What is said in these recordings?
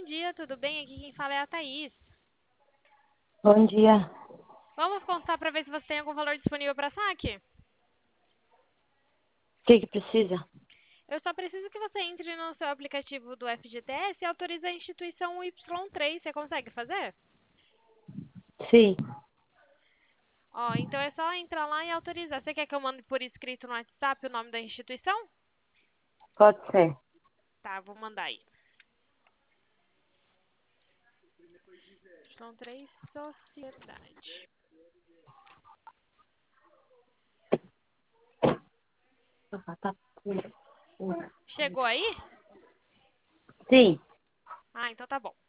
dia, tudo bem? Aqui quem fala é a Thaís. Bom dia. Vamos consultar para ver se você tem algum valor disponível para saque? O que precisa? Eu só preciso que você entre no seu aplicativo do FGTS e autorize a instituição Y3. Você consegue fazer? Sim, Ó, então é só entrar lá e autorizar. Você quer que eu mande por escrito no WhatsApp o nome da instituição? pode ser. Tá, vou mandar aí. Y3 Sociedade. Chegou aí? Sim, Ah, então tá bom.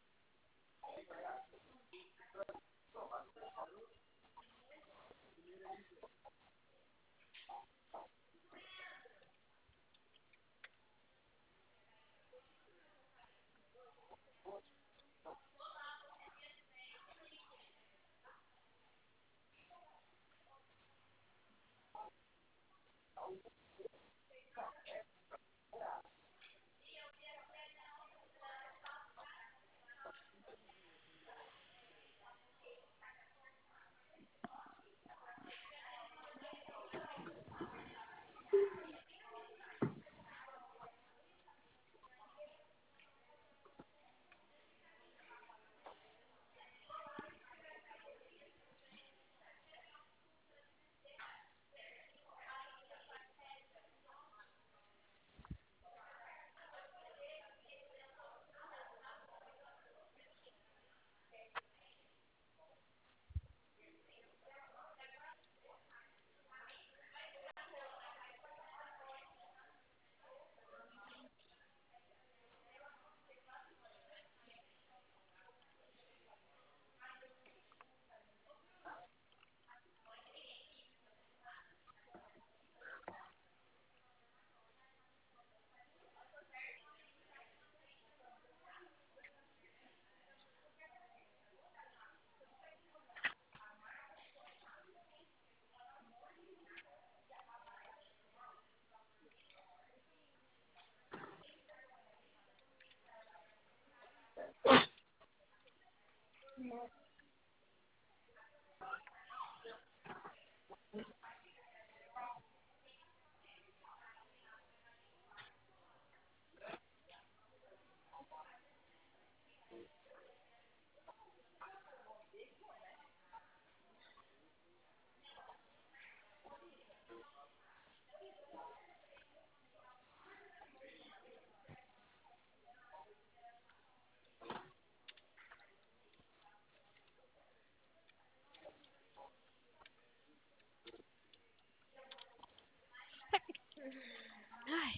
Ai.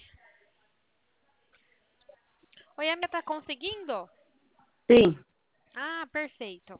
Oi, Amy, tá conseguindo? sim. Ah, perfeito.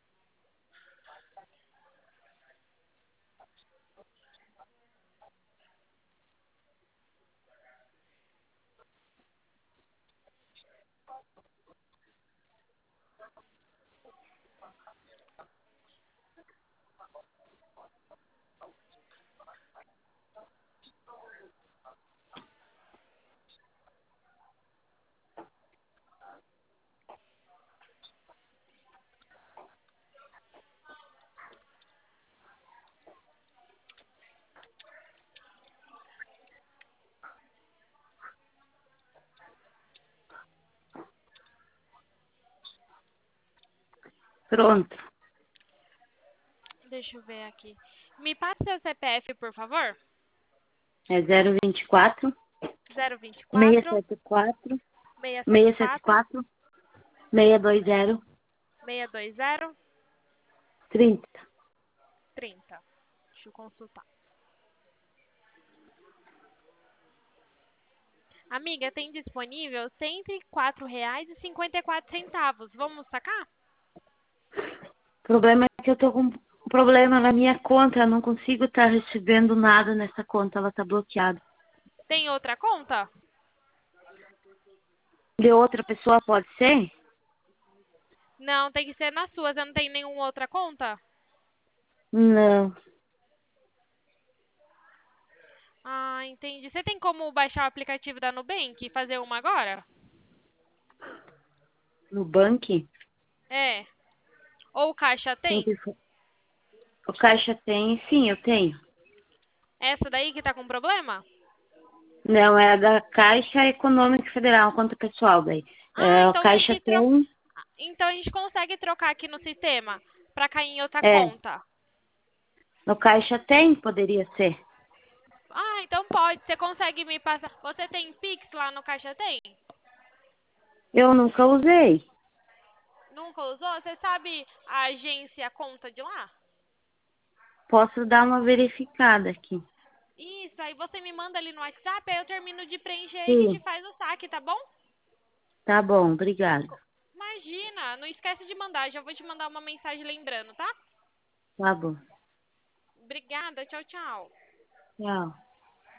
Pronto. Deixa eu ver aqui. Me passe seu CPF, por favor. É 024 024 674 674 674 620 620 30. 30. Deixa eu consultar. Amiga, tem disponível R$ 104,54. Vamos sacar? O problema é que eu tô com um problema na minha conta. Eu não consigo estar recebendo nada nessa conta. Ela tá bloqueada. Tem outra conta? De outra pessoa pode ser? Não, tem que ser na sua. Você não tem nenhuma outra conta? Não. Ah, entendi. Você tem como baixar o aplicativo da Nubank e fazer uma agora? No banco? É. Ou o caixa Tem tem? que... O caixa tem? Sim, eu tenho. Essa daí que tá com problema? Não, é a da Caixa Econômica Federal, conta pessoal daí. Ah, É, o então tem Caixa que trocar. tem, Então a gente consegue trocar aqui no sistema pra cair em outra é, conta. no Caixa tem, poderia ser. Ah, então pode. Você consegue me passar? Você tem Pix lá no caixa tem? Eu nunca usei. Nunca usou? Você sabe a agência, a conta de lá? Posso dar uma verificada aqui. Isso, aí você me manda ali no WhatsApp, aí eu termino de preencher e a gente Sim, faz o saque, tá bom? tá bom, obrigada. Imagina, não esquece de mandar, já vou te mandar uma mensagem lembrando, tá? Tá bom. Obrigada, tchau, tchau. Tchau.